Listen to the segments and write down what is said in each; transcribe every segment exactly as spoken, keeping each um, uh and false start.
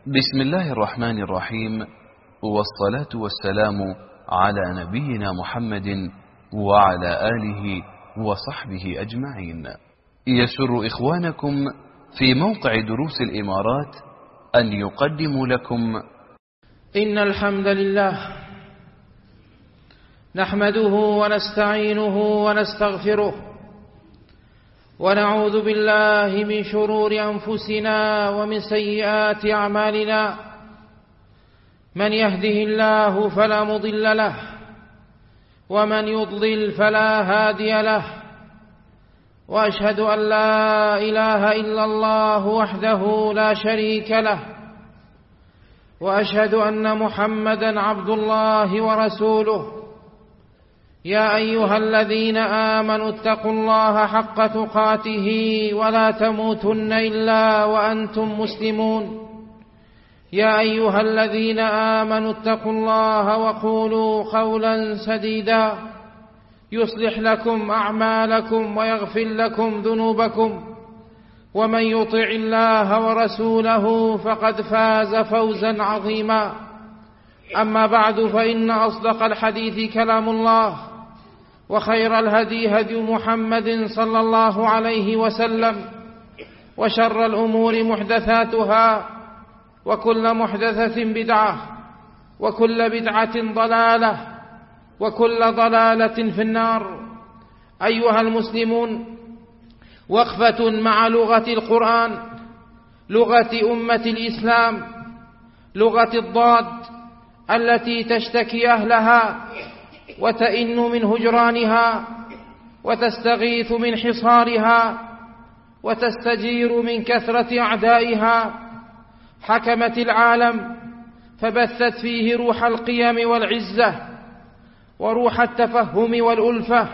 بسم الله الرحمن الرحيم، والصلاة والسلام على نبينا محمد وعلى آله وصحبه أجمعين. يسر إخوانكم في موقع دروس الإمارات أن يقدموا لكم إن الحمد لله نحمده ونستعينه ونستغفره ونعوذ بالله من شرور أنفسنا ومن سيئات أعمالنا. من يهده الله فلا مضل له ومن يضلل فلا هادي له، وأشهد أن لا إله إلا الله وحده لا شريك له، وأشهد أن محمدا عبد الله ورسوله. يا أيها الذين آمنوا اتقوا الله حق تقاته ولا تموتن إلا وأنتم مسلمون. يا أيها الذين آمنوا اتقوا الله وقولوا قولا سديدا يصلح لكم أعمالكم ويغفر لكم ذنوبكم، ومن يطع الله ورسوله فقد فاز فوزا عظيما. أما بعد، فإن أصدق الحديث كلام الله، وخير الهدي هدي محمد صلى الله عليه وسلم، وشر الأمور محدثاتها، وكل محدثة بدعة، وكل بدعة ضلالة، وكل ضلالة في النار. أيها المسلمون، وقفة مع لغة القرآن، لغة أمة الإسلام، لغة الضاد التي تشتكي أهلها وتئن من هجرانها، وتستغيث من حصارها، وتستجير من كثرة أعدائها. حكمت العالم فبثت فيه روح القيم والعزة، وروح التفهم والألفة،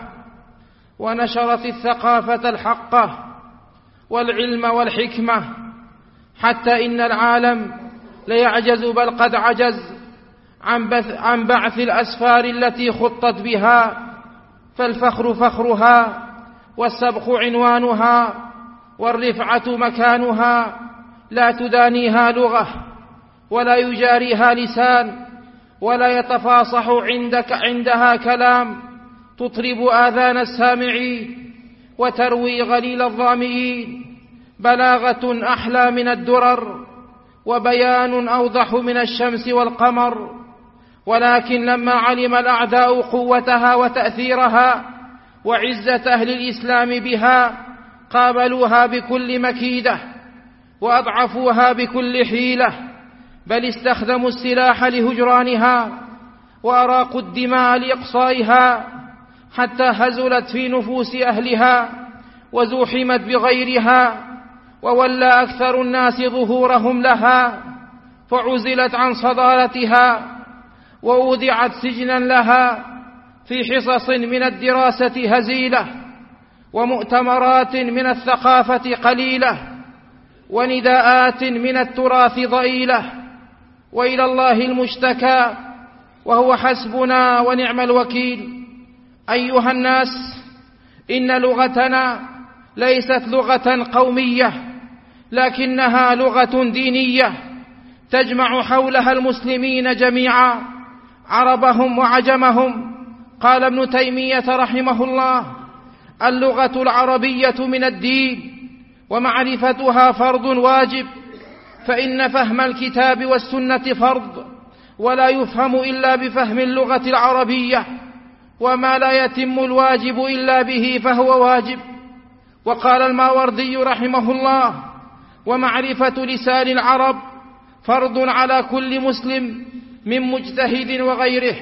ونشرت الثقافة الحقة والعلم والحكمة، حتى إن العالم ليعجز بل قد عجز عن, عن بعث الأسفار التي خطت بها. فالفخر فخرها، والسبق عنوانها، والرفعة مكانها، لا تدانيها لغة، ولا يجاريها لسان، ولا يتفاصح عندك عندها كلام تطرب آذان السامعين وتروي غليل الظامئين. بلاغة أحلى من الدرر، وبيان أوضح من الشمس والقمر. ولكن لما علم الأعداء قوتها وتأثيرها وعزة أهل الإسلام بها، قابلوها بكل مكيدة، وأضعفوها بكل حيلة، بل استخدموا السلاح لهجرانها، وأراقوا الدماء لإقصائها، حتى هزلت في نفوس أهلها وزوحمت بغيرها، وولى أكثر الناس ظهورهم لها، فعزلت عن صدارتها، وأودعت سجنا لها في حصص من الدراسة هزيلة، ومؤتمرات من الثقافة قليلة، ونداءات من التراث ضئيلة. وإلى الله المشتكى، وهو حسبنا ونعم الوكيل. أيها الناس، إن لغتنا ليست لغة قومية، لكنها لغة دينية تجمع حولها المسلمين جميعا، عربهم وعجمهم. قال ابن تيمية رحمه الله: اللغة العربية من الدين، ومعرفتها فرض واجب، فإن فهم الكتاب والسنة فرض، ولا يفهم إلا بفهم اللغة العربية، وما لا يتم الواجب إلا به فهو واجب. وقال الماوردي رحمه الله: ومعرفة لسان العرب فرض على كل مسلم من مجتهد وغيره.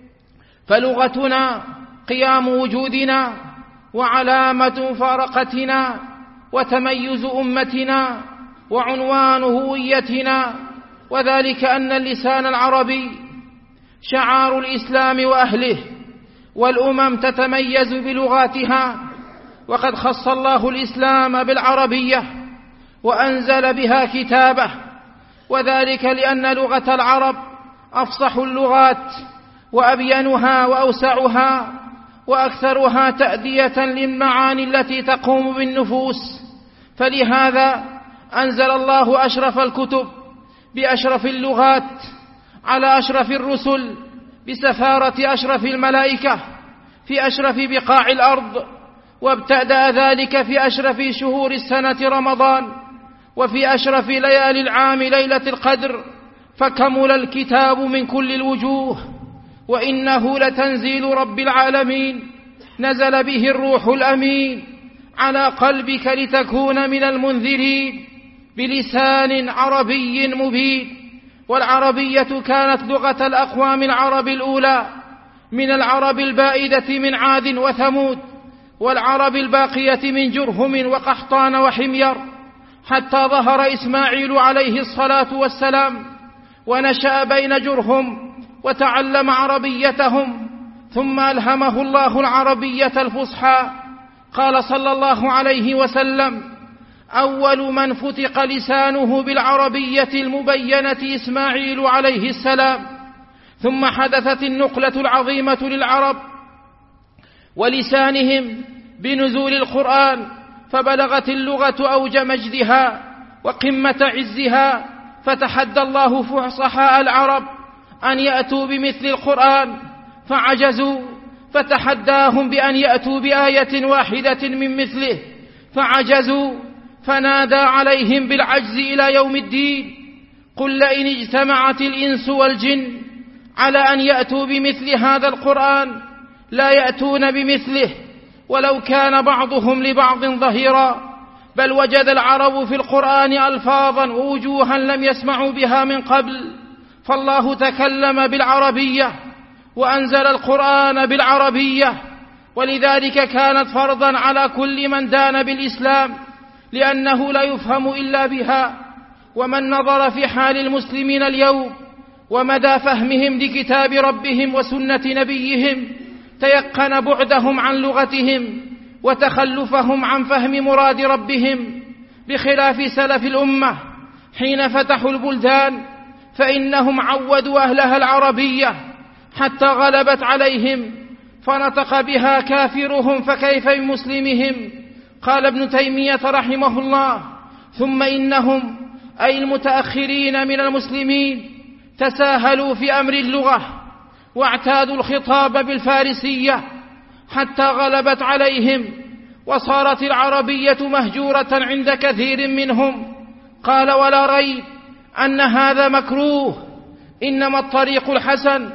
فلغتنا قيام وجودنا، وعلامة مفارقتنا، وتميز أمتنا، وعنوان هويتنا، وذلك أن اللسان العربي شعار الإسلام وأهله، والأمم تتميز بلغاتها. وقد خص الله الإسلام بالعربية وأنزل بها كتابه، وذلك لأن لغة العرب أفصح اللغات، وأبينها وأوسعها، وأكثرها تأدية للمعاني التي تقوم بالنفوس. فلهذا أنزل الله أشرف الكتب بأشرف اللغات على أشرف الرسل بسفارة أشرف الملائكة في أشرف بقاع الأرض، وابتدأ ذلك في أشرف شهور السنة رمضان، وفي أشرف ليالي العام ليلة القدر، فكمل الكتاب من كل الوجوه. وإنه لتنزيل رب العالمين نزل به الروح الأمين على قلبك لتكون من المنذرين بلسان عربي مبين. والعربية كانت لغة الأقوام العرب الأولى من العرب البائدة من عاد وثمود، والعرب الباقية من جرهم وقحطان وحمير، حتى ظهر إسماعيل عليه الصلاة والسلام ونشأ بين جرهم وتعلم عربيتهم، ثم ألهمه الله العربية الفصحى. قال صلى الله عليه وسلم: أول من فتق لسانه بالعربية المبينة إسماعيل عليه السلام. ثم حدثت النقلة العظيمة للعرب ولسانهم بنزول القرآن، فبلغت اللغة أوج مجدها وقمة عزها، فتحدى الله فصحاء العرب أن يأتوا بمثل القرآن فعجزوا، فتحداهم بأن يأتوا بآية واحدة من مثله فعجزوا، فنادى عليهم بالعجز إلى يوم الدين: قل لئن اجتمعت الإنس والجن على أن يأتوا بمثل هذا القرآن لا يأتون بمثله ولو كان بعضهم لبعض ظهيرا. بل وجد العرب في القرآن ألفاظا ووجوها لم يسمعوا بها من قبل، فالله تكلم بالعربية وأنزل القرآن بالعربية، ولذلك كانت فرضا على كل من دان بالإسلام، لأنه لا يفهم إلا بها. ومن نظر في حال المسلمين اليوم ومدى فهمهم لكتاب ربهم وسنة نبيهم تيقن بعدهم عن لغتهم وتخلفهم عن فهم مراد ربهم، بخلاف سلف الأمة حين فتحوا البلدان، فإنهم عودوا أهلها العربية حتى غلبت عليهم فنطق بها كافرهم، فكيف بمسلمهم؟ قال ابن تيمية رحمه الله: ثم إنهم أي المتأخرين من المسلمين تساهلوا في أمر اللغة واعتادوا الخطاب بالفارسية حتى غلبت عليهم، وصارت العربية مهجورة عند كثير منهم. قال: ولا ريب أن هذا مكروه، إنما الطريق الحسن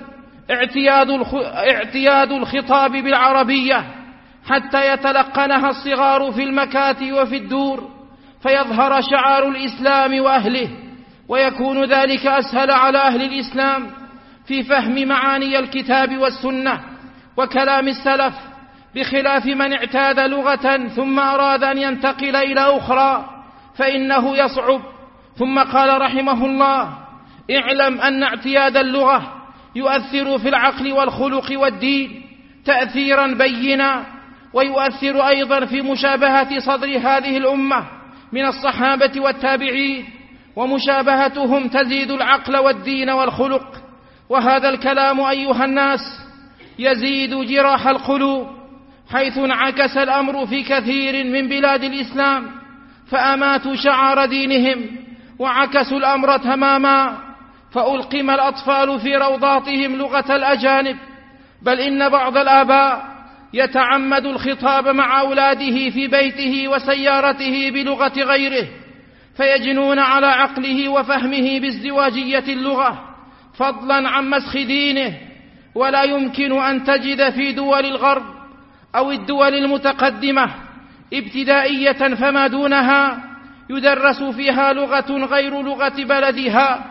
اعتياد الخطاب بالعربية حتى يتلقنها الصغار في المكاتب وفي الدور، فيظهر شعار الإسلام وأهله، ويكون ذلك أسهل على أهل الإسلام في فهم معاني الكتاب والسنة وكلام السلف، بخلاف من اعتاد لغة ثم أراد أن ينتقل إلى أخرى فإنه يصعب. ثم قال رحمه الله: اعلم أن اعتياد اللغة يؤثر في العقل والخلق والدين تأثيرا بينا، ويؤثر أيضا في مشابهة صدر هذه الأمة من الصحابة والتابعين، ومشابهتهم تزيد العقل والدين والخلق. وهذا الكلام أيها الناس يزيد جراح القلوب، حيث انعكس الأمر في كثير من بلاد الإسلام فأماتوا شعار دينهم وعكسوا الأمر تماما، فألقم الأطفال في روضاتهم لغة الأجانب. بل إن بعض الآباء يتعمد الخطاب مع أولاده في بيته وسيارته بلغة غيره، فيجنون على عقله وفهمه بازدواجية اللغة فضلا عن مسخ دينه. ولا يمكن أن تجد في دول الغرب أو الدول المتقدمة ابتدائية فما دونها يدرس فيها لغة غير لغة بلدها،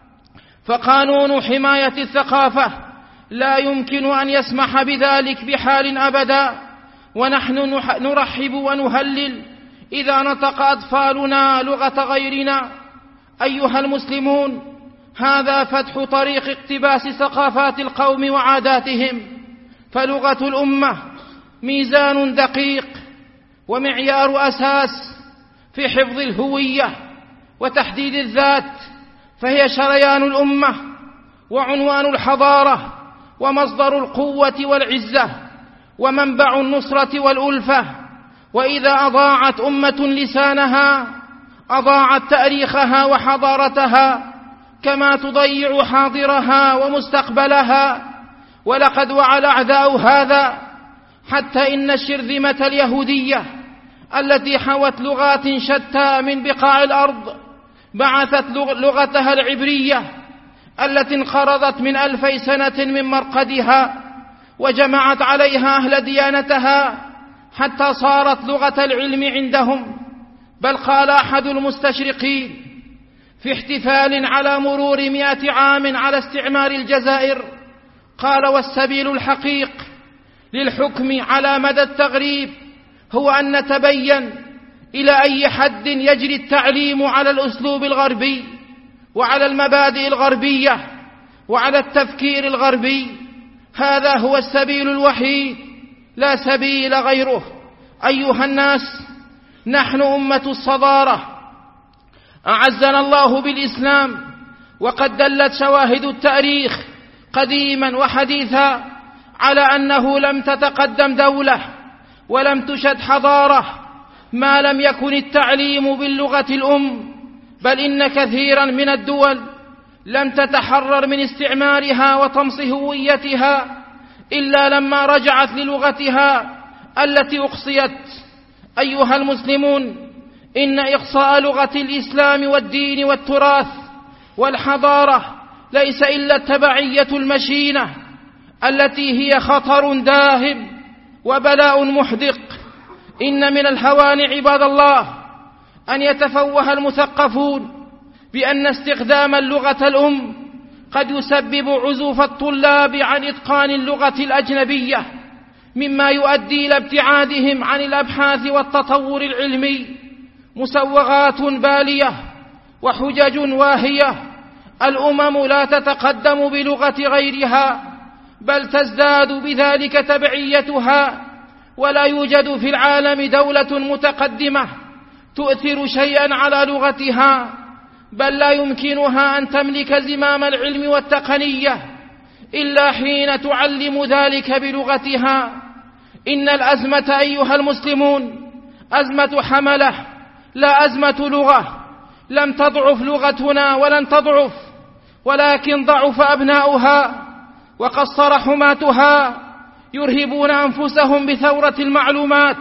فقانون حماية الثقافة لا يمكن أن يسمح بذلك بحال أبدا. ونحن نرحب ونهلل إذا نطق أطفالنا لغة غيرنا. أيها المسلمون، هذا فتح طريق اقتباس ثقافات القوم وعاداتهم، فلغة الأمة ميزان دقيق ومعيار أساس في حفظ الهوية وتحديد الذات، فهي شريان الأمة وعنوان الحضارة ومصدر القوة والعزة ومنبع النصرة والألفة. وإذا أضاعت أمة لسانها أضاعت تاريخها وحضارتها، كما تضيع حاضرها ومستقبلها. ولقد وعى الأعداء هذا حتى إن الشرذمة اليهودية التي حوت لغات شتى من بقاع الأرض بعثت لغتها العبرية التي انقرضت من ألفي سنة من مرقدها، وجمعت عليها أهل ديانتها حتى صارت لغة العلم عندهم. بل قال أحد المستشرقين في احتفال على مرور مئة عام على استعمار الجزائر، قال: والسبيل الحقيق للحكم على مدى التغريب هو أن نتبين إلى أي حد يجري التعليم على الأسلوب الغربي وعلى المبادئ الغربية وعلى التفكير الغربي. هذا هو السبيل الوحيد، لا سبيل غيره. أيها الناس، نحن أمة الصدارة، أعزنا الله بالإسلام، وقد دلت شواهد التاريخ قديما وحديثا على أنه لم تتقدم دولة ولم تشد حضارة ما لم يكن التعليم باللغة الأم، بل إن كثيرا من الدول لم تتحرر من استعمارها وطمس هويتها إلا لما رجعت للغتها التي أقصيت. أيها المسلمون، إن إقصاء لغة الإسلام والدين والتراث والحضارة ليس إلا التبعية المشينة التي هي خطر داهم وبلاء محدق. إن من الهوان عباد الله أن يتفوه المثقفون بأن استخدام اللغة الأم قد يسبب عزوف الطلاب عن إتقان اللغة الأجنبية، مما يؤدي إلى ابتعادهم عن الأبحاث والتطور العلمي. مسوغات بالية وحجج واهية. الأمم لا تتقدم بلغة غيرها، بل تزداد بذلك تبعيتها. ولا يوجد في العالم دولة متقدمة تؤثر شيئا على لغتها، بل لا يمكنها أن تملك زمام العلم والتقنية إلا حين تعلم ذلك بلغتها. إن الأزمة أيها المسلمون أزمة حملة، لا أزمة لغة. لم تضعف لغتنا ولن تضعف، ولكن ضعف أبناؤها وقصر حماتها، يرهبون أنفسهم بثورة المعلومات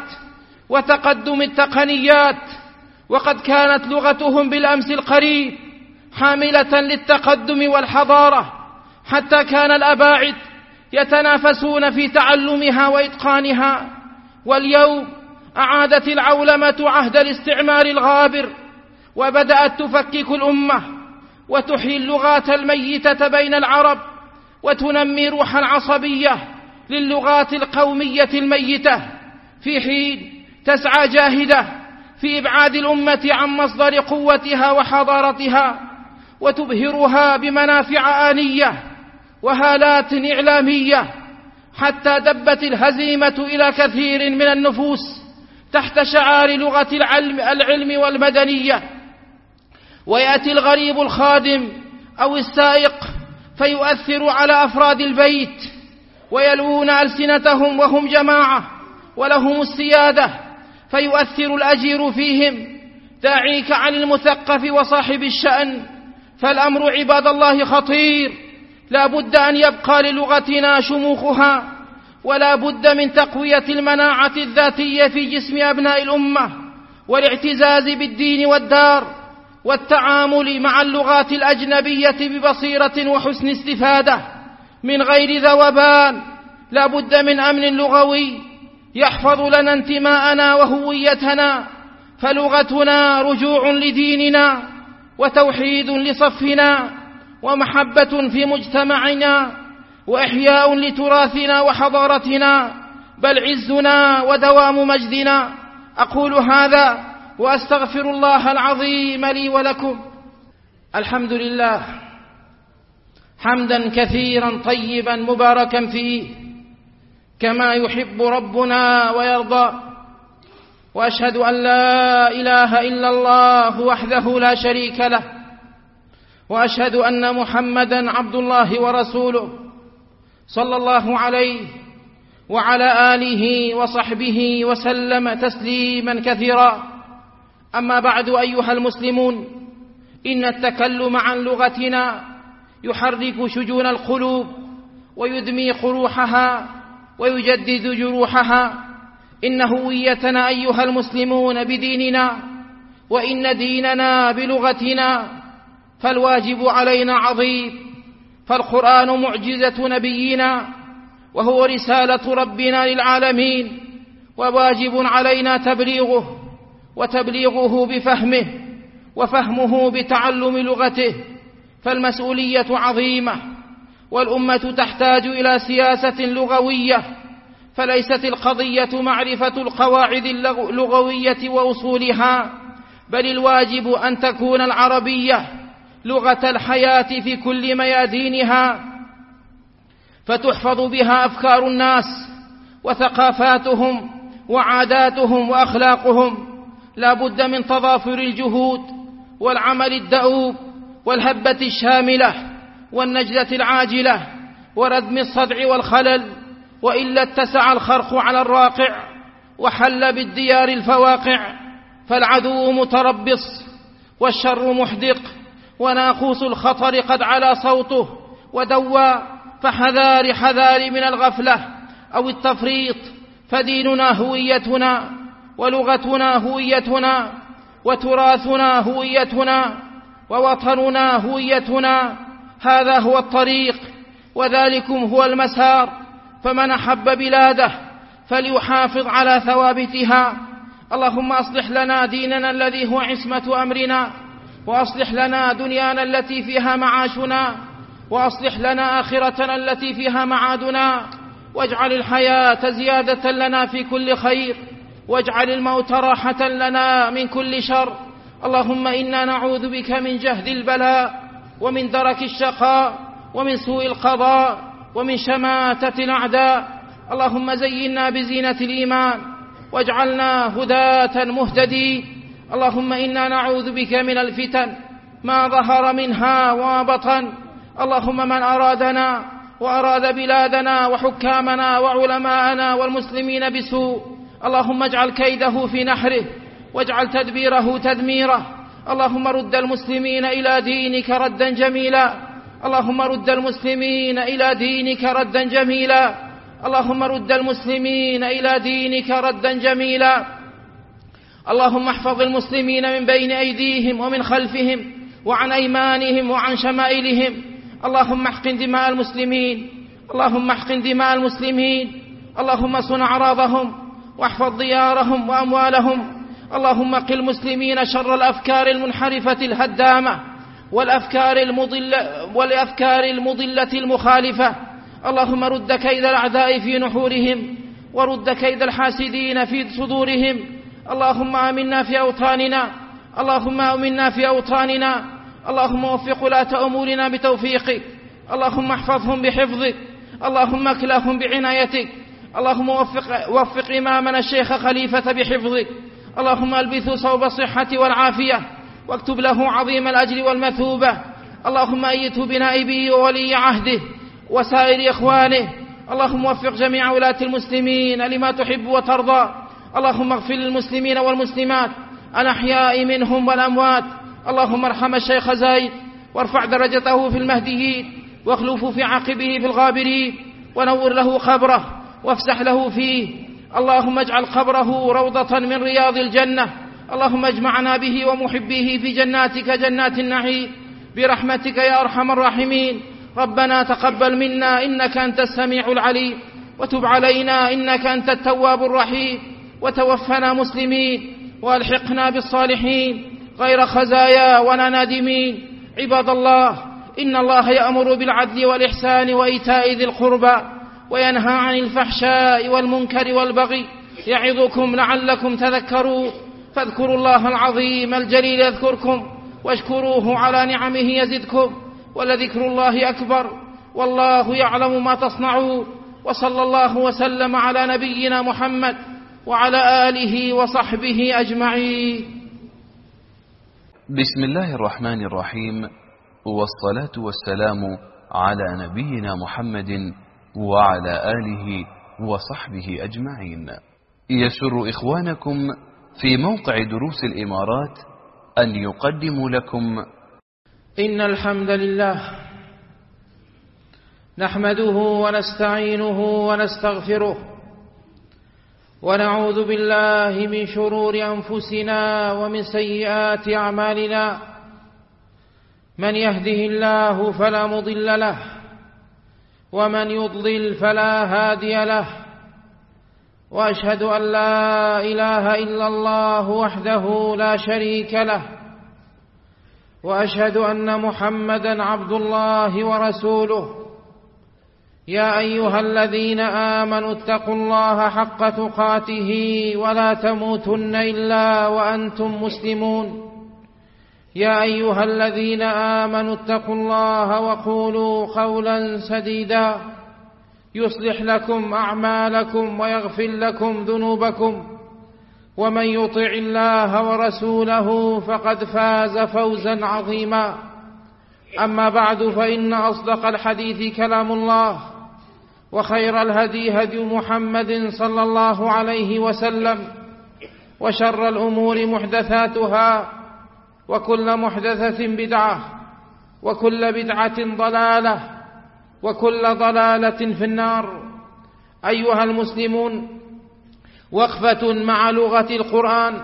وتقدم التقنيات، وقد كانت لغتهم بالأمس القريب حاملة للتقدم والحضارة، حتى كان الأباعد يتنافسون في تعلمها وإتقانها. واليوم أعادت العولمة عهد الاستعمار الغابر، وبدأت تفكك الأمة وتحيي اللغات الميتة بين العرب، وتنمي روح العصبية للغات القومية الميتة، في حين تسعى جاهدة في إبعاد الأمة عن مصدر قوتها وحضارتها، وتبهرها بمنافع آنية وهالات إعلامية، حتى دبت الهزيمة إلى كثير من النفوس تحت شعار لغة العلم, العلم والمدنية. ويأتي الغريب الخادم أو السائق فيؤثر على أفراد البيت، ويلوون ألسنتهم وهم جماعة ولهم السيادة، فيؤثر الأجير فيهم داعيك عن المثقف وصاحب الشأن. فالأمر عباد الله خطير، لا بد أن يبقى للغتنا شموخها، ولا بد من تقوية المناعة الذاتية في جسم أبناء الأمة، والاعتزاز بالدين والدار، والتعامل مع اللغات الأجنبية ببصيرة وحسن استفادة من غير ذوبان. لا بد من أمن لغوي يحفظ لنا انتماءنا وهويتنا، فلغتنا رجوع لديننا وتوحيد لصفنا ومحبة في مجتمعنا وإحياء لتراثنا وحضارتنا، بل عزنا ودوام مجدنا. أقول هذا وأستغفر الله العظيم لي ولكم. الحمد لله حمدا كثيرا طيبا مباركا فيه كما يحب ربنا ويرضى، وأشهد أن لا إله إلا الله وحده لا شريك له، وأشهد أن محمدا عبد الله ورسوله صلى الله عليه وعلى آله وصحبه وسلم تسليما كثيرا. أما بعد أيها المسلمون، إن التكلم عن لغتنا يحرك شجون القلوب ويدمي قروحها ويجدد جروحها. إن هويتنا أيها المسلمون بديننا، وإن ديننا بلغتنا، فالواجب علينا عظيم، فالقرآن معجزة نبينا وهو رسالة ربنا للعالمين، وواجب علينا تبليغه، وتبليغه بفهمه، وفهمه بتعلم لغته، فالمسؤولية عظيمة، والأمة تحتاج إلى سياسة لغوية، فليست القضية معرفة القواعد اللغوية وأصولها، بل الواجب أن تكون العربية لغة الحياة في كل ميادينها، فتحفظ بها أفكار الناس وثقافاتهم وعاداتهم وأخلاقهم. لا بد من تضافر الجهود والعمل الدؤوب والهبة الشاملة والنجدة العاجلة وردم الصدع والخلل، وإلا اتسع الخرق على الراقع وحل بالديار الفواقع. فالعدو متربص والشر محدق وناقوس الخطر قد علا صوته ودوى، فحذار حذار من الغفلة أو التفريط. فديننا هويتنا، ولغتنا هويتنا، وتراثنا هويتنا، ووطننا هويتنا. هذا هو الطريق وذلكم هو المسار، فمن أحب بلاده فليحافظ على ثوابتها. اللهم أصلح لنا ديننا الذي هو عصمة أمرنا، وأصلح لنا دنيانا التي فيها معاشنا، وأصلح لنا آخرتنا التي فيها معادنا، واجعل الحياة زيادة لنا في كل خير، واجعل الموت راحة لنا من كل شر. اللهم إنا نعوذ بك من جهد البلاء، ومن درك الشقاء، ومن سوء القضاء، ومن شماتة الأعداء. اللهم زينا بزينة الإيمان واجعلنا هداة مهتدين. اللهم إنا نعوذ بك من الفتن ما ظهر منها وما بطن. اللهم من أرادنا وأراد بلادنا وحكامنا وعلماءنا والمسلمين بسوء، اللهم اجعل كيده في نحره واجعل تدبيره تدميره. اللهم رد المسلمين إلى دينك ردا جميلا. اللهم رد المسلمين إلى دينك ردا جميلا. اللهم رد المسلمين إلى دينك ردا جميلا. اللهم احفظ المسلمين من بين أيديهم ومن خلفهم وعن أيمانهم وعن شمائلهم. اللهم احقن دماء المسلمين، اللهم احقن دماء المسلمين. اللهم صن أعراضهم واحفظ ديارهم وأموالهم. اللهم قل المسلمين شر الأفكار المنحرفة الهدامة والأفكار المضلة, والأفكار المضلة المخالفة. اللهم رد كيد الأعداء في نحورهم، ورد كيد الحاسدين في صدورهم. اللهم آمنا في أوطاننا، اللهم آمنا في أوطاننا. اللهم وفق ولاة أمورنا بتوفيقك، اللهم احفظهم بحفظك، اللهم اكلهم بعنايتك. اللهم وفق, وفق إمامنا الشيخ خليفة بحفظك. اللهم ألبثه صوب الصحة والعافية، واكتب له عظيم الأجر والمثوبة. اللهم أيده بنائبه وولي عهده وسائر إخوانه. اللهم وفق جميع ولاة المسلمين لما تحب وترضى. اللهم اغفر للمسلمين والمسلمات الأحياء منهم والأموات. اللهم ارحم الشيخ زايد وارفع درجته في المهديين، واخلف في عقبه في الغابرين، ونور له قبره وافسح له فيه. اللهم اجعل قبره روضة من رياض الجنة. اللهم اجمعنا به ومحبيه في جناتك جنات النعيم برحمتك يا أرحم الراحمين. ربنا تقبل منا إنك أنت السميع العليم، وتب علينا إنك أنت التواب الرحيم، وتوفنا مسلمين والحقنا بالصالحين غير خزايا ولا نادمين. عباد الله، إن الله يأمر بالعدل والإحسان وإيتاء ذي القربى، وينهى عن الفحشاء والمنكر والبغي، يعظكم لعلكم تذكرون. فاذكروا الله العظيم الجليل يذكركم، واشكروه على نعمه يزدكم، ولذكر الله أكبر، والله يعلم ما تصنعون. وصلى الله وسلم على نبينا محمد وعلى آله وصحبه أجمعين. بسم الله الرحمن الرحيم، والصلاة والسلام على نبينا محمد وعلى آله وصحبه أجمعين. يسر إخوانكم في موقع دروس الإمارات أن يقدموا لكم إن الحمد لله نحمده ونستعينه ونستغفره ونعوذ بالله من شرور أنفسنا ومن سيئات أعمالنا. من يهده الله فلا مضل له ومن يضلل فلا هادي له، وأشهد أن لا إله إلا الله وحده لا شريك له، وأشهد أن محمدًا عبد الله ورسوله. يا أيها الذين آمنوا اتقوا الله حق تقاته ولا تموتن إلا وأنتم مسلمون. يا أيها الذين آمنوا اتقوا الله وقولوا قولا سديدا يصلح لكم أعمالكم ويغفر لكم ذنوبكم، ومن يطع الله ورسوله فقد فاز فوزا عظيما. أما بعد، فإن أصدق الحديث كلام الله، وخير الهدي هدي محمد صلى الله عليه وسلم، وشر الأمور محدثاتها، وكل محدثة بدعة، وكل بدعة ضلالة، وكل ضلالة في النار. أيها المسلمون، وقفة مع لغة القرآن،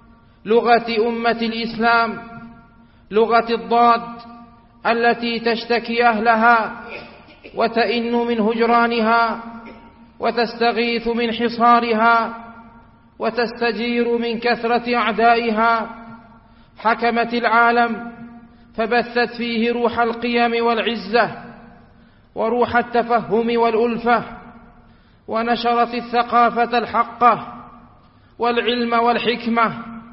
لغة أمة الإسلام، لغة الضاد التي تشتكي أهلها وتئن من هجرانها، وتستغيث من حصارها، وتستجير من كثرة أعدائها. حكمت العالم فبثت فيه روح القيم والعزة، وروح التفهم والألفة، ونشرت الثقافة الحقة والعلم والحكمة،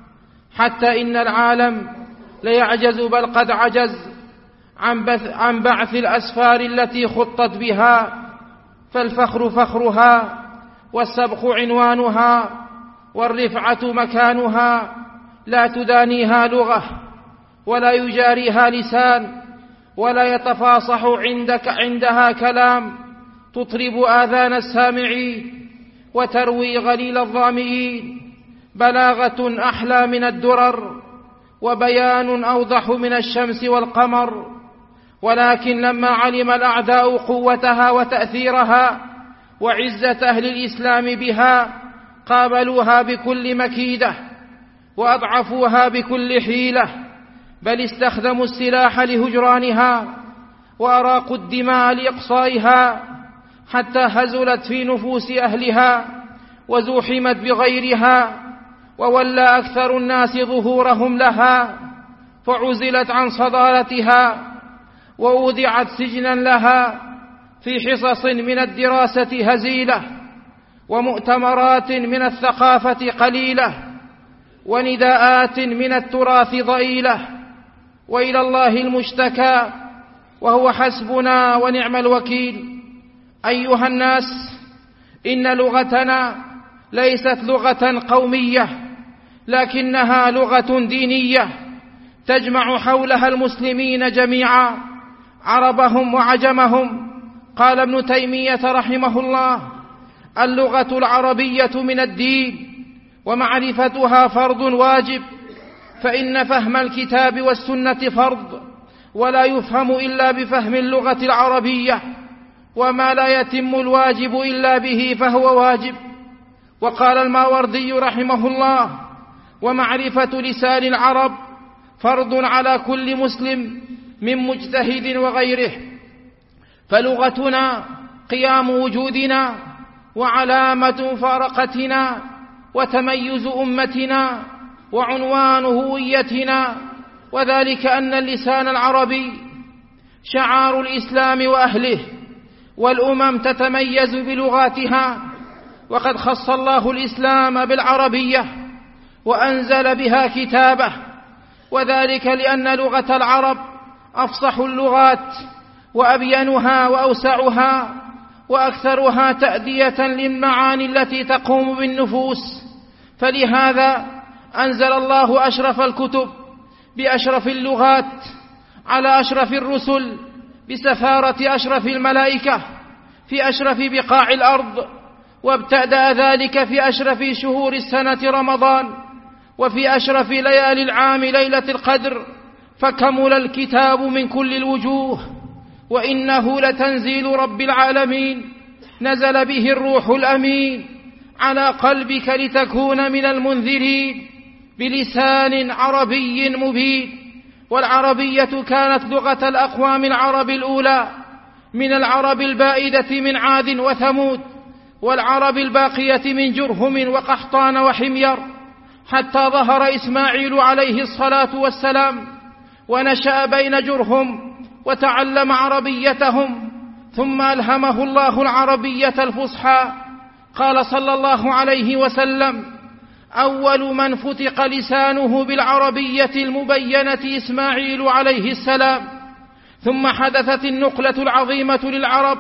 حتى إن العالم ليعجز، بل قد عجز عن, عن بعث الأسفار التي خطت بها. فالفخر فخرها، والسبق عنوانها، والرفعة مكانها، لا تدانيها لغة، ولا يجاريها لسان، ولا يتفاصح عندك عندها كلام تطرب آذان السامعين وتروي غليل الظامئين. بلاغة أحلى من الدرر، وبيان أوضح من الشمس والقمر. ولكن لما علم الأعداء قوتها وتأثيرها وعزة أهل الإسلام بها، قابلوها بكل مكيدة، وأضعفوها بكل حيلة، بل استخدموا السلاح لهجرانها، وأراقوا الدماء لإقصائها، حتى هزلت في نفوس أهلها وزوحمت بغيرها، وولى أكثر الناس ظهورهم لها، فعزلت عن صدارتها، ووضعت سجنا لها في حصص من الدراسة هزيلة، ومؤتمرات من الثقافة قليلة، ونداءات من التراث ضئيلة. وإلى الله المشتكى، وهو حسبنا ونعم الوكيل. أيها الناس، إن لغتنا ليست لغة قومية، لكنها لغة دينية تجمع حولها المسلمين جميعا، عربهم وعجمهم. قال ابن تيمية رحمه الله: اللغة العربية من الدين، ومعرفتها فرض واجب، فإن فهم الكتاب والسنة فرض، ولا يفهم إلا بفهم اللغة العربية، وما لا يتم الواجب إلا به فهو واجب. وقال الماوردي رحمه الله: ومعرفة لسان العرب فرض على كل مسلم من مجتهد وغيره. فلغتنا قيام وجودنا، وعلامة مفارقتنا، وتميز أمتنا، وعنوان هويتنا، وذلك أن اللسان العربي شعار الإسلام وأهله، والأمم تتميز بلغاتها. وقد خص الله الإسلام بالعربية، وأنزل بها كتابه، وذلك لأن لغة العرب أفصح اللغات، وأبينها وأوسعها، وأكثرها تأدية للمعاني التي تقوم بالنفوس. فلهذا أنزل الله أشرف الكتب بأشرف اللغات على أشرف الرسل بسفارة أشرف الملائكة في أشرف بقاع الأرض، وابتدأ ذلك في أشرف شهور السنة رمضان، وفي أشرف ليالي العام ليلة القدر، فكمل الكتاب من كل الوجوه، وإنه لتنزيل رب العالمين، نزل به الروح الأمين على قلبك لتكون من المنذرين بلسان عربي مبين. والعربية كانت لغة الأقوام العرب الأولى من العرب البائدة من عاد وثمود، والعرب الباقية من جرهم وقحطان وحمير، حتى ظهر إسماعيل عليه الصلاة والسلام ونشأ بين جرهم وتعلم عربيتهم، ثم ألهمه الله العربية الفصحى. قال صلى الله عليه وسلم: أول من فتق لسانه بالعربية المبينة إسماعيل عليه السلام. ثم حدثت النقلة العظيمة للعرب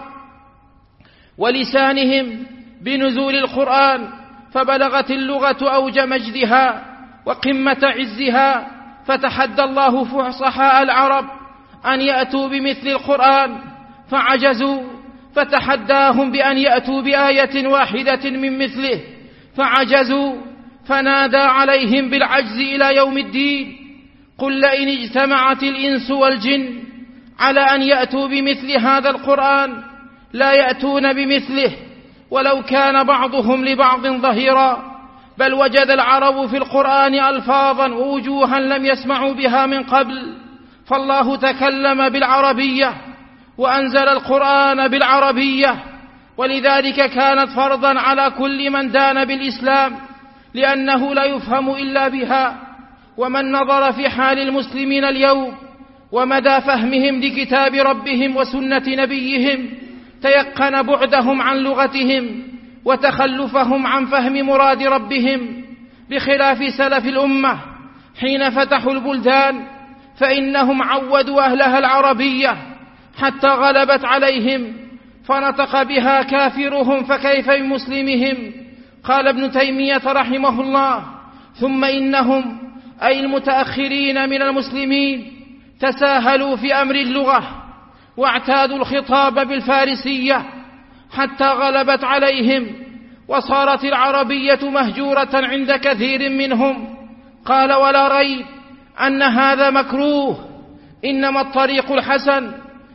ولسانهم بنزول القرآن، فبلغت اللغة أوج مجدها وقمة عزها، فتحدى الله فصحاء العرب أن يأتوا بمثل القرآن فعجزوا، فتحداهم بأن يأتوا بآية واحدة من مثله فعجزوا، فنادى عليهم بالعجز إلى يوم الدين: قل لئن اجتمعت الإنس والجن على أن يأتوا بمثل هذا القرآن لا يأتون بمثله ولو كان بعضهم لبعض ظهيرا. بل وجد العرب في القرآن ألفاظا ووجوها لم يسمعوا بها من قبل، فالله تكلم بالعربية وأنزل القرآن بالعربية، ولذلك كانت فرضا على كل من دان بالإسلام، لأنه لا يفهم إلا بها. ومن نظر في حال المسلمين اليوم ومدى فهمهم لكتاب ربهم وسنة نبيهم تيقن بعدهم عن لغتهم وتخلفهم عن فهم مراد ربهم، بخلاف سلف الأمة حين فتحوا البلدان، فإنهم عودوا أهلها العربية حتى غلبت عليهم فنطق بها كافرهم، فكيف بمسلمهم؟ قال ابن تيمية رحمه الله: ثم إنهم أي المتأخرين من المسلمين تساهلوا في أمر اللغة واعتادوا الخطاب بالفارسية حتى غلبت عليهم، وصارت العربية مهجورة عند كثير منهم. قال: ولا ريب أن هذا مكروه، إنما الطريق الحسن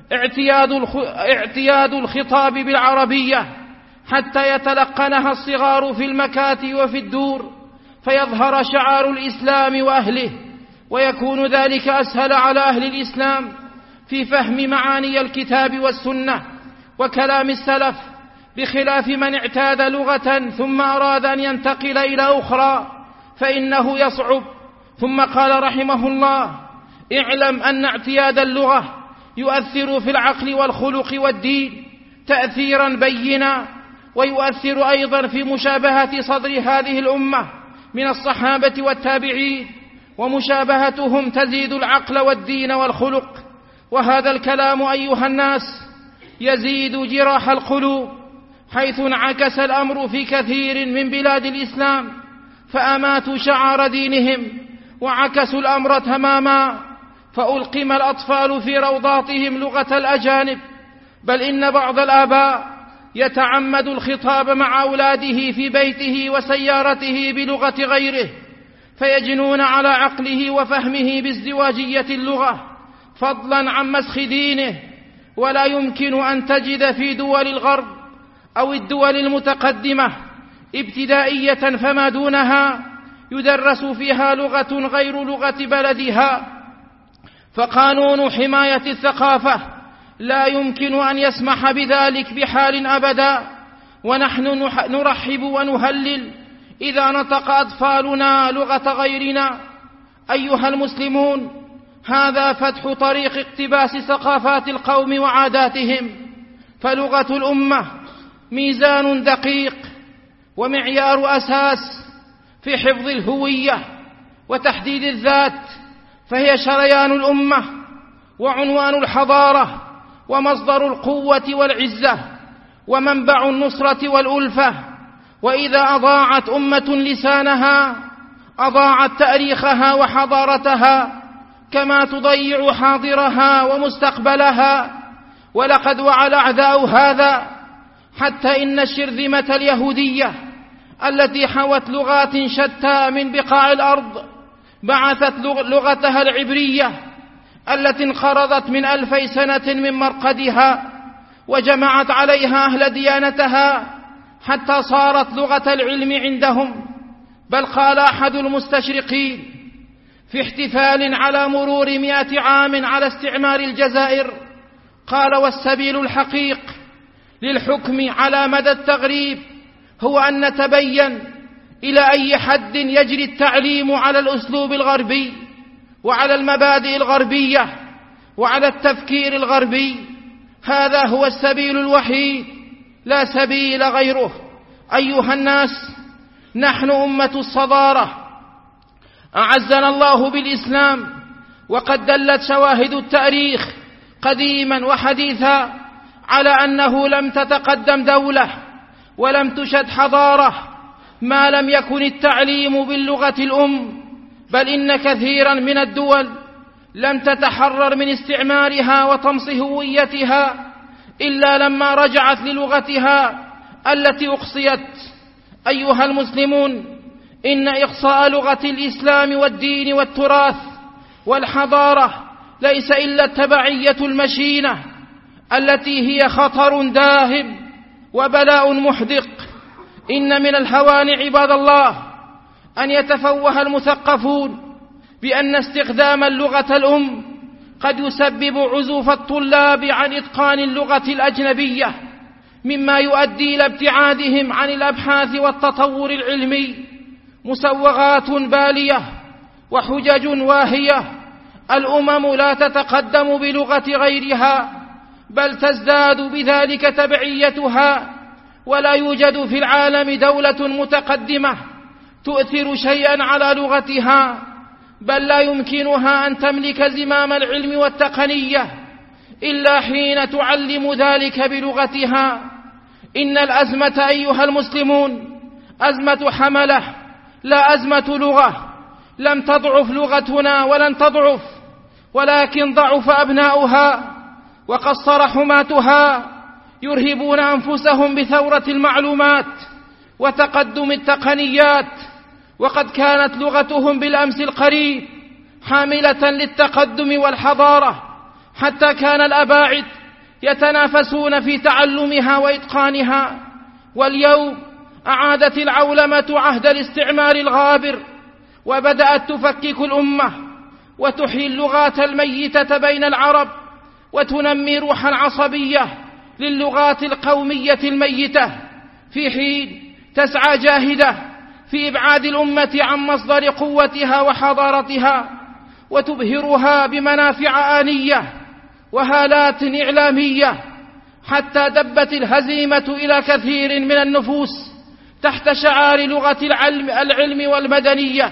اعتياد الخطاب بالعربية حتى يتلقنها الصغار في المكاتب وفي الدور، فيظهر شعار الإسلام وأهله، ويكون ذلك أسهل على أهل الإسلام في فهم معاني الكتاب والسنة وكلام السلف، بخلاف من اعتاد لغة ثم أراد أن ينتقل إلى أخرى فإنه يصعب. ثم قال رحمه الله: اعلم أن اعتياد اللغة يؤثر في العقل والخلق والدين تأثيرا بينا، ويؤثر أيضا في مشابهة صدر هذه الأمة من الصحابة والتابعين، ومشابهتهم تزيد العقل والدين والخلق. وهذا الكلام أيها الناس يزيد جراح القلوب، حيث انعكس الأمر في كثير من بلاد الإسلام فأماتوا شعار دينهم وعكسوا الأمر تماما، فألقم الأطفال في روضاتهم لغة الأجانب. بل إن بعض الآباء يتعمد الخطاب مع أولاده في بيته وسيارته بلغة غيره، فيجنون على عقله وفهمه بازدواجية اللغة فضلا عن مسخ دينه. ولا يمكن أن تجد في دول الغرب أو الدول المتقدمة ابتدائية فما دونها يدرس فيها لغة غير لغة بلدها، فقانون حماية الثقافة لا يمكن أن يسمح بذلك بحال أبدا. ونحن نرحب ونهلل إذا نطق أطفالنا لغة غيرنا. أيها المسلمون، هذا فتح طريق اقتباس ثقافات القوم وعاداتهم، فلغة الأمة ميزان دقيق ومعيار أساس في حفظ الهوية وتحديد الذات، فهي شريان الأمة وعنوان الحضارة ومصدر القوة والعزة ومنبع النصرة والألفة. وإذا أضاعت أمة لسانها أضاعت تاريخها وحضارتها، كما تضيع حاضرها ومستقبلها. ولقد وعى الأعداء هذا، حتى إن الشرذمة اليهودية التي حوت لغات شتى من بقاع الأرض بعثت لغتها العبرية التي انقرضت من ألفي سنة من مرقدها وجمعت عليها أهل ديانتها حتى صارت لغة العلم عندهم. بل قال أحد المستشرقين في احتفال على مرور مئة عام على استعمار الجزائر، قال: والسبيل الحقيق للحكم على مدى التغريب هو أن نتبين إلى أي حد يجري التعليم على الأسلوب الغربي وعلى المبادئ الغربية وعلى التفكير الغربي. هذا هو السبيل الوحيد، لا سبيل غيره. أيها الناس، نحن أمة الصدارة، أعزنا الله بالإسلام، وقد دلت شواهد التاريخ قديما وحديثا على أنه لم تتقدم دولة ولم تشد حضارة ما لم يكن التعليم باللغة الأم، بل إن كثيرا من الدول لم تتحرر من استعمارها وطمس هويتها إلا لما رجعت للغتها التي أقصيت. أيها المسلمون، إن إقصاء لغة الإسلام والدين والتراث والحضارة ليس إلا التبعية المشينة التي هي خطر داهم وبلاء محدق. إن من الهوان عباد الله أن يتفوه المثقفون بأن استخدام اللغة الأم قد يسبب عزوف الطلاب عن إتقان اللغة الأجنبية، مما يؤدي إلى ابتعادهم عن الأبحاث والتطور العلمي. مسوغات بالية وحجج واهية. الأمم لا تتقدم بلغة غيرها، بل تزداد بذلك تبعيتها، ولا يوجد في العالم دولة متقدمة تؤثر شيئا على لغتها، بل لا يمكنها أن تملك زمام العلم والتقنية إلا حين تعلم ذلك بلغتها. إن الأزمة أيها المسلمون أزمة حملة، لا أزمة لغة. لم تضعف لغتنا ولن تضعف، ولكن ضعف أبناؤها وقصر حماتها، يرهبون أنفسهم بثورة المعلومات وتقدم التقنيات، وقد كانت لغتهم بالأمس القريب حاملة للتقدم والحضارة، حتى كان الأباعد يتنافسون في تعلمها وإتقانها. واليوم أعادت العولمة عهد الاستعمار الغابر، وبدأت تفكك الأمة وتحيي اللغات الميتة بين العرب، وتنمي روح العصبية للغات القومية الميتة، في حين تسعى جاهدة في إبعاد الأمة عن مصدر قوتها وحضارتها، وتبهرها بمنافع آنية وهالات إعلامية، حتى دبت الهزيمة إلى كثير من النفوس تحت شعار لغة العلم, العلم والمدنية.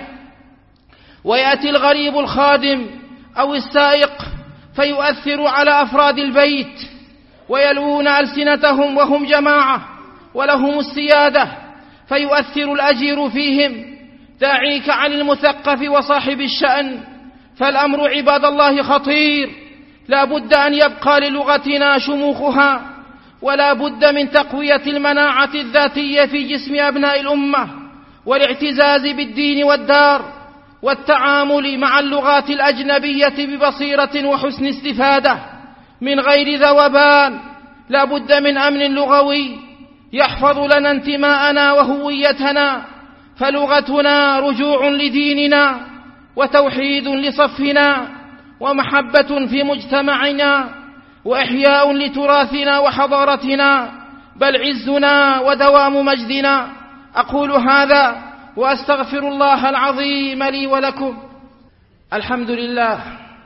ويأتي الغريب الخادم أو السائق فيؤثر على أفراد البيت، ويلوون ألسنتهم وهم جماعة ولهم السيادة، فيؤثر الأجير فيهم داعيك عن المثقف وصاحب الشأن. فالأمر عباد الله خطير، لا بد أن يبقى للغتنا شموخها، ولا بد من تقوية المناعة الذاتية في جسم أبناء الأمة، والاعتزاز بالدين والدار، والتعامل مع اللغات الأجنبية ببصيرة وحسن استفادة من غير ذوبان. لا بد من أمن لغوي يحفظ لنا انتماءنا وهويتنا، فلغتنا رجوع لديننا وتوحيد لصفنا ومحبة في مجتمعنا وإحياء لتراثنا وحضارتنا، بل عزنا ودوام مجدنا. أقول هذا وأستغفر الله العظيم لي ولكم. الحمد لله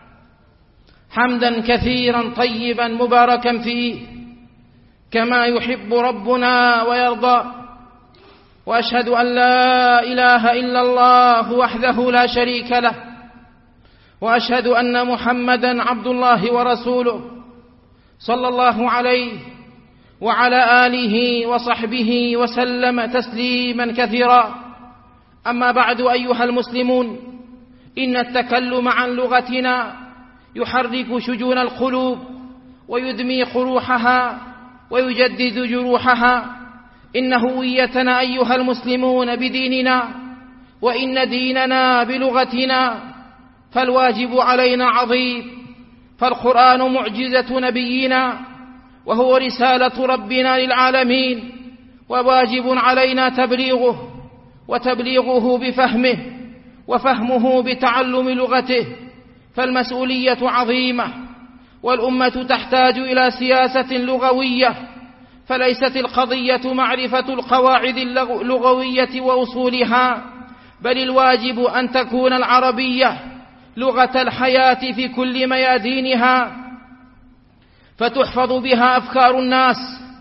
حمدا كثيرا طيبا مباركا فيه كما يحب ربنا ويرضى، وأشهد أن لا إله إلا الله وحده لا شريك له، وأشهد أن محمدا عبد الله ورسوله صلى الله عليه وعلى آله وصحبه وسلم تسليما كثيرا. أما بعد أيها المسلمون، إن التكلم عن لغتنا يحرك شجون القلوب ويدمي قروحها ويجدد جروحها. إن هويتنا أيها المسلمون بديننا، وإن ديننا بلغتنا، فالواجب علينا عظيم، فالقرآن معجزة نبينا وهو رسالة ربنا للعالمين، وواجب علينا تبليغه، وتبليغه بفهمه، وفهمه بتعلم لغته، فالمسؤولية عظيمة، والأمة تحتاج إلى سياسة لغوية، فليست القضية معرفة القواعد اللغوية وأصولها، بل الواجب أن تكون العربية لغة الحياة في كل ميادينها، فتحفظ بها أفكار الناس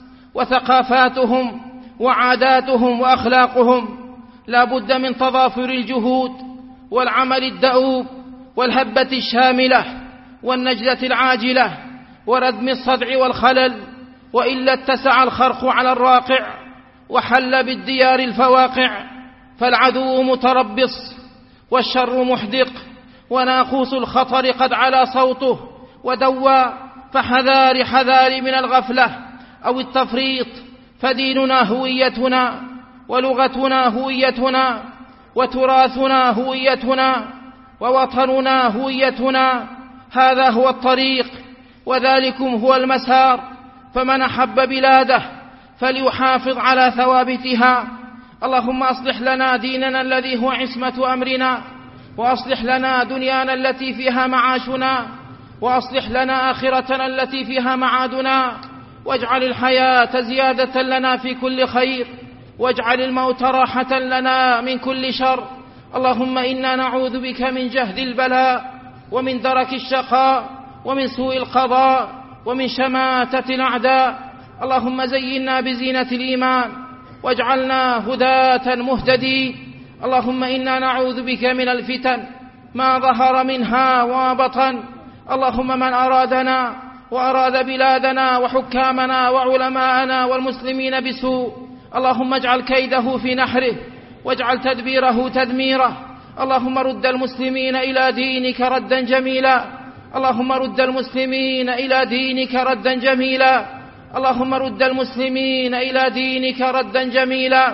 وثقافاتهم وعاداتهم وأخلاقهم. لا بد من تضافر الجهود والعمل الدؤوب والهبة الشاملة والنجدة العاجلة وردم الصدع والخلل، وإلا اتسع الخرق على الراقع وحل بالديار الفواقع، فالعدو متربص والشر محدق وناقوس الخطر قد علا صوته ودوى، فحذار حذار من الغفلة أو التفريط، فديننا هويتنا ولغتنا هويتنا وتراثنا هويتنا ووطننا هويتنا، هذا هو الطريق وذلكم هو المسار، فمن أحب بلاده فليحافظ على ثوابتها. اللهم أصلح لنا ديننا الذي هو عصمة أمرنا، وأصلح لنا دنيانا التي فيها معاشنا، وأصلح لنا آخرتنا التي فيها معادنا، واجعل الحياة زيادة لنا في كل خير، واجعل الموت راحة لنا من كل شر. اللهم إنا نعوذ بك من جهد البلاء ومن درك الشقاء ومن سوء القضاء ومن شماتة الأعداء. اللهم زينا بزينة الإيمان واجعلنا هداة مهتدين. اللهم إنا نعوذ بك من الفتن ما ظهر منها وما بطن. اللهم من أرادنا وأراد بلادنا وحكامنا وعلماءنا والمسلمين بسوء، اللهم اجعل كيده في نحره واجعل تدبيره تدميره. اللهم رد المسلمين إلى دينك ردا جميلا، اللهم رد المسلمين إلى دينك ردا جميلا، اللهم رد المسلمين إلى دينك ردا جميلا.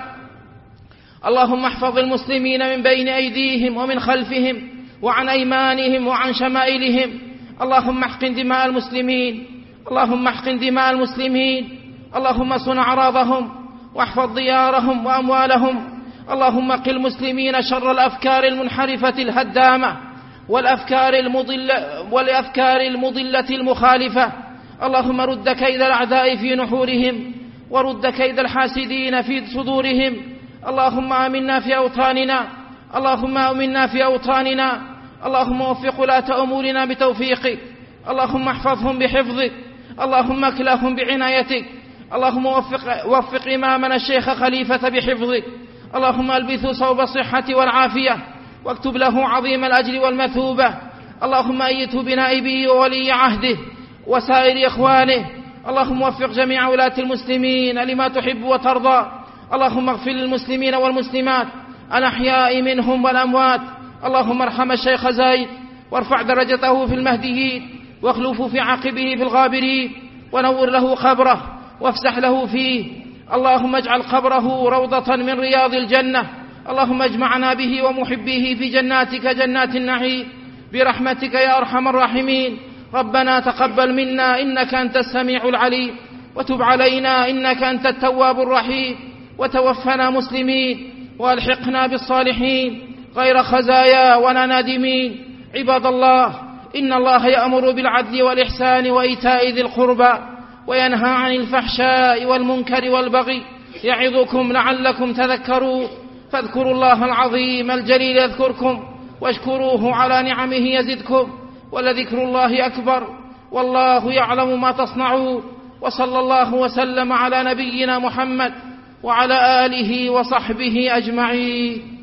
اللهم احفظ المسلمين من بين أيديهم ومن خلفهم وعن أيمانهم وعن شمائلهم. اللهم احقن دماء المسلمين، اللهم احقن دماء المسلمين، اللهم صن أعراضهم واحفظ ديارهم وأموالهم. اللهم قل المسلمين شر الأفكار المنحرفة الهدامة والأفكار المضلة, والأفكار المضلة المخالفة. اللهم رد كيد الأعداء في نحورهم ورد كيد الحاسدين في صدورهم. اللهم آمنا في أوطاننا، اللهم آمنا في أوطاننا، اللهم وفق ولاة أمورنا بتوفيقك، اللهم احفظهم بحفظك، اللهم اكلهم بعنايتك، اللهم وفق, وفق إمامنا الشيخ خليفة بحفظك، اللهم ألبثه صوب الصحة والعافية واكتب له عظيم الأجر والمثوبة. اللهم أيده بنائبه وولي عهده وسائر إخوانه. اللهم وفق جميع ولاة المسلمين لما تحب وترضى. اللهم اغفر للمسلمين والمسلمات الأحياء منهم والأموات. اللهم ارحم الشيخ زايد وارفع درجته في المهديين واخلفه في عقبه في الغابرين ونور له قبره وافسح له فيه. اللهم اجعل قبره روضة من رياض الجنة. اللهم اجمعنا به ومحبيه في جناتك جنات النعيم برحمتك يا أرحم الراحمين. ربنا تقبل منا إنك أنت السميع العليم، وتب علينا إنك أنت التواب الرحيم، وتوفنا مسلمين والحقنا بالصالحين غير خزايا ولا نادمين. عباد الله، إن الله يأمر بالعدل والإحسان وإيتاء ذي القربى وينهى عن الفحشاء والمنكر والبغي يعظكم لعلكم تذكرون. فاذكروا الله العظيم الجليل يذكركم واشكروه على نعمه يزدكم، ولذكر الله أكبر والله يعلم ما تصنعون. وصلى الله وسلم على نبينا محمد وعلى آله وصحبه أجمعين.